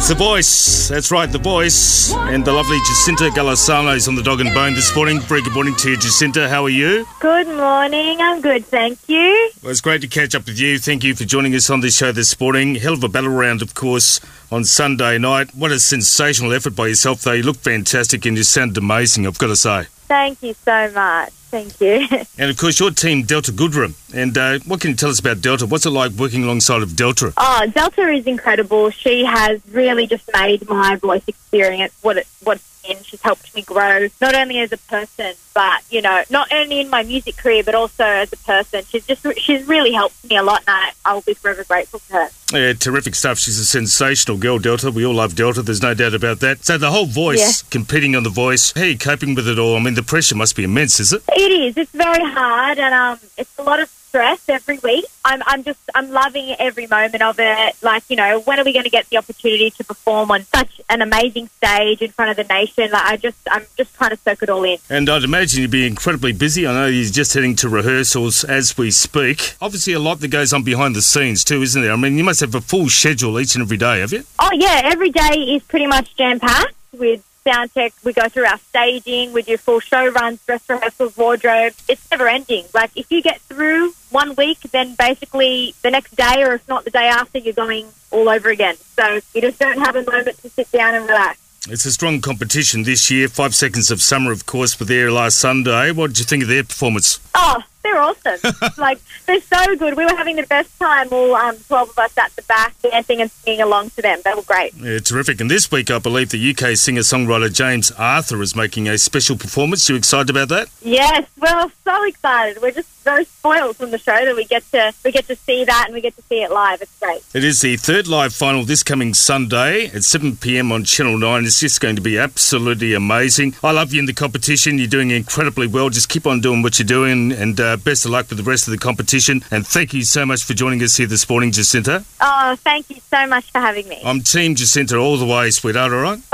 It's The Voice. That's right, The Voice. And the lovely Jacinta Golisano is on the Dog and Bone this morning. Very good morning to you, Jacinta. How are you? Good morning. I'm good, thank you. Well, it's great to catch up with you. Thank you for joining us on this show this morning. Hell of a battle round, of course, on Sunday night. What a sensational effort by yourself, though. You look fantastic and you sounded amazing, I've got to say. Thank you so much. Thank you. And, of course, your team, Delta Goodrem. And what can you tell us about Delta? What's it like working alongside of Delta? Oh, Delta is incredible. She has really just made my voice experience what it's been. She's helped me grow, not only as a person, but, you know, not only in my music career, but also as a person. She's really helped me a lot, and I will be forever grateful to her. Yeah, terrific stuff. She's a sensational girl, Delta. We all love Delta. There's no doubt about that. So the whole Voice, competing on The Voice, how are you coping with it all? I mean, the pressure must be immense, is it? It is. It's very hard, and it's a lot of stress every week. I'm loving every moment of it. Like, you know, when are we going to get the opportunity to perform on such an amazing stage in front of the nation? Like, I'm just trying to soak it all in. And I'd imagine you'd be incredibly busy. I know you're just heading to rehearsals as we speak. Obviously, a lot that goes on behind the scenes too, isn't there? I mean, you must have a full schedule each and every day, have you? Oh, yeah. Every day is pretty much jam-packed with sound check. We go through our staging, we do full show runs, dress rehearsals, wardrobe. It's never ending. Like, if you get through 1 week, then basically the next day, or if not the day after, you're going all over again. So you just don't have a moment to sit down and relax. It's a strong competition this year. 5 Seconds of Summer, of course, were there last Sunday. What did you think of their performance? Oh, they're awesome. Like, they're so good. We were having the best time, all 12 of us at the back, dancing and singing along to them. They were great. Yeah, terrific. And this week, I believe the UK singer-songwriter James Arthur is making a special performance. You excited about that? Yes, we're so excited. We're just so spoiled from the show that we get to see that and we get to see it live. It's great. It is the third live final this coming Sunday at 7 p.m. on Channel 9. It's just going to be absolutely amazing. I love you in the competition. You're doing incredibly well. Just keep on doing what you're doing, and best of luck with the rest of the competition. And thank you so much for joining us here this morning, Jacinta. Oh, thank you so much for having me. I'm Team Jacinta all the way, sweetheart, all right?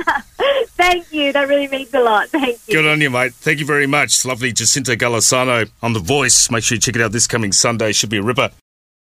Thank you. That really means a lot. Thank you. Good on you, mate. Thank you very much. Lovely Jacinta Golisano on The Voice. Make sure you check it out this coming Sunday. Should be a ripper.